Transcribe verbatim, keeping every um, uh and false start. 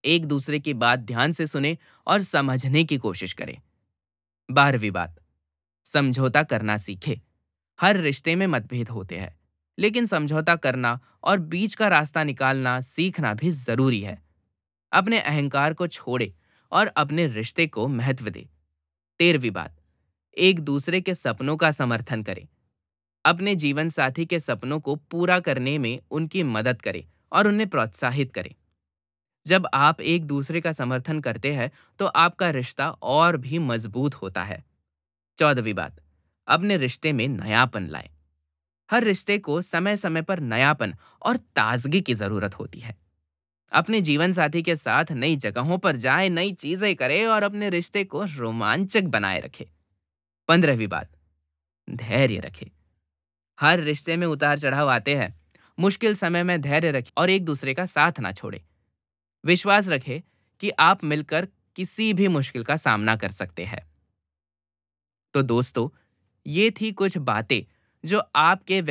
एक दूसरे की बात ध्यान से सुने और समझने की कोशिश करें। बारहवीं बात, समझौता करना सीखे। हर रिश्ते में मतभेद होते हैं, लेकिन समझौता करना और बीच का रास्ता निकालना सीखना भी जरूरी है। अपने अहंकार को छोड़े और अपने रिश्ते को महत्व दे। तेरहवीं बात, एक दूसरे के सपनों का समर्थन करें। अपने जीवन साथी के सपनों को पूरा करने में उनकी मदद करें और उन्हें प्रोत्साहित करें। जब आप एक दूसरे का समर्थन करते हैं तो आपका रिश्ता और भी मजबूत होता है। चौदहवीं बात, अपने रिश्ते में नयापन लाएं। हर रिश्ते को समय समय पर नयापन और ताजगी की जरूरत होती है। अपने जीवन साथी के साथ नई जगहों पर जाएं, नई चीजें करें और अपने रिश्ते को रोमांचक बनाए रखें। पंद्रहवीं बात, धैर्य रखें। हर रिश्ते में उतार चढ़ाव आते हैं। मुश्किल समय में धैर्य रखें और एक दूसरे का साथ ना छोड़ें। विश्वास रखें कि आप मिलकर किसी भी मुश्किल का सामना कर सकते हैं। तो दोस्तों, ये थी कुछ बातें जो आपके